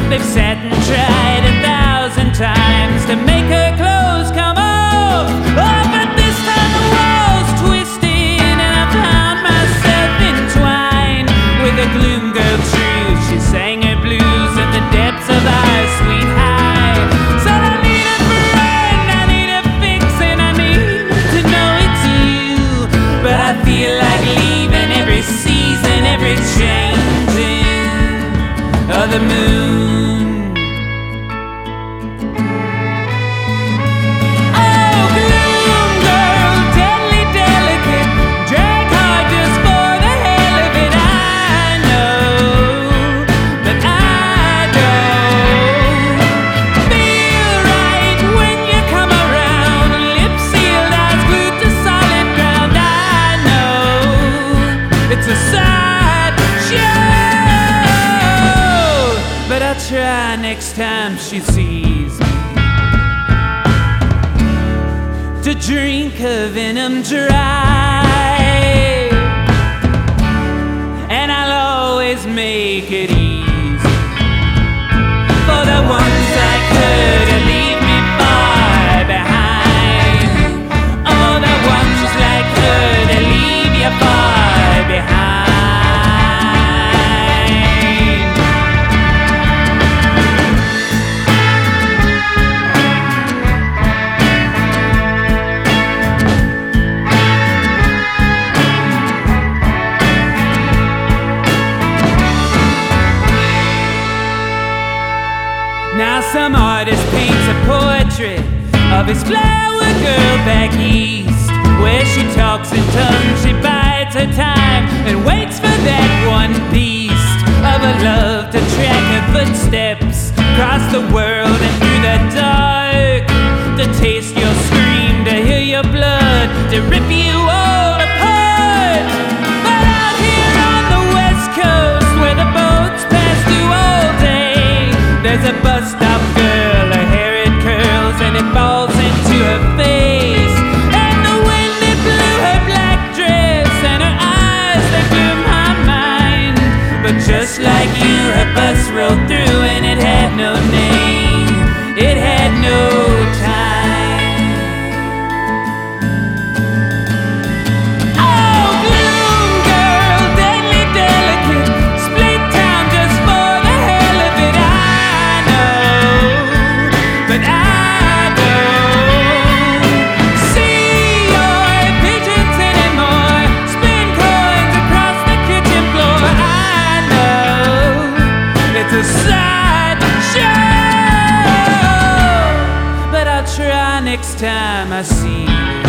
They've sat and tried 1,000 times to make her clothes come off. Oh, but this time the wall's twisted, and I found myself entwined with a gloom girl truth. She sang her blues in the depths of our sweet high. Said I need a friend, I need a fix, and I need to know it's you. But I feel like leaving every season, every changing of the moon. Try next time she sees me to drink her venom dry, and I'll always make it easy for the ones like her to leave me far behind. Oh, the ones like her to leave you far behind. Now some artist paints a portrait of his flower girl back east, where she talks in tongues, she bides her time and waits for that one piece of a love to track her footsteps across the world and through the dark, to taste your scream, to hear your blood, to rip you all apart. But out here on the west coast, where the boats pass through all day, there's a bus stop girl, her hair it curls and it falls into her face, and the wind it blew her black dress and her eyes they blew my mind. But just like you, her bus rolled through and it had no name, it had no time. Next time I see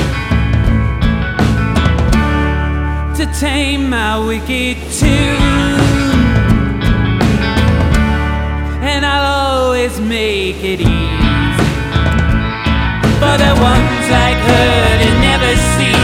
you, to tame my wicked tune, and I'll always make it easy for the ones like her to never see